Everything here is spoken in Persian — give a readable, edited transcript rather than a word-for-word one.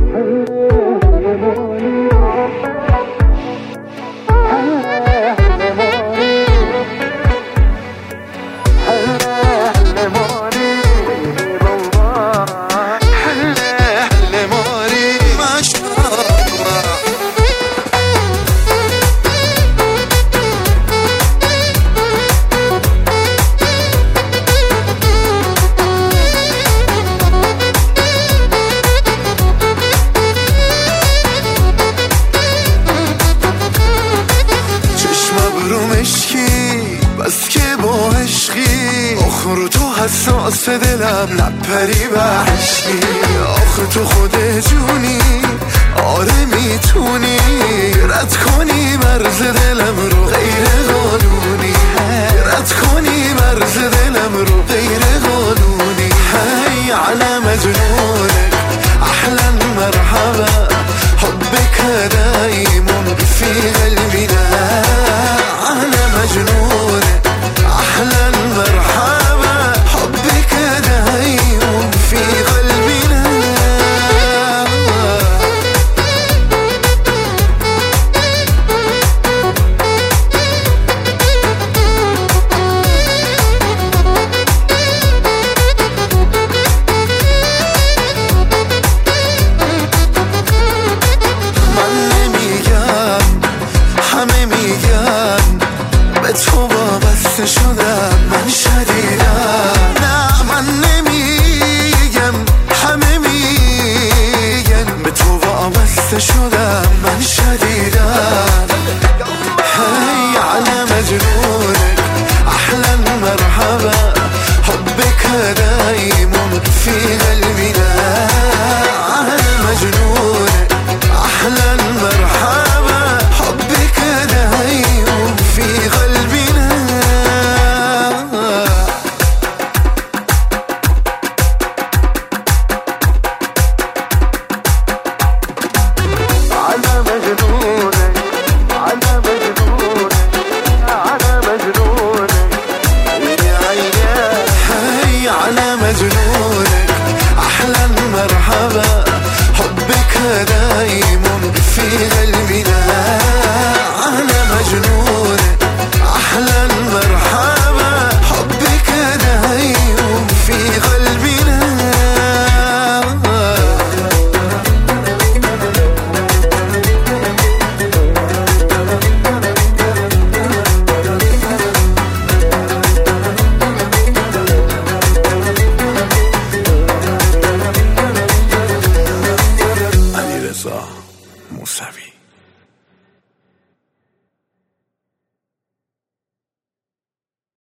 بس که با عشقی آخر تو حساس دلم نپری وحشی آخر تو خود جونی آره میتونی رد کنی مرز دلم رو غیر قانونی رد کنی مرز دلم رو غیر قانونی هی على مجنونك احلى مرحبا حبك دايم في قلبنا على مجنونك احلى مرحبا حبك دايم في قلبنا تو وابسته شدم من شدیدم نه من نمیگم همه میگن به تو وابسته شدم من شدیدم هی على مجنونك احلى مرحبا حبك دايم في قلبنا على مجنونك احلى مرحبا حبك دايم في قلبنا على مجنونك على مجنونك على مجنونك يا عيني هي على مجنونك احلى مرحبا حبك دايم في قلبنا على مجنونك احلى مرحبا حبك دايم في قلبنا علیرضا موسوی.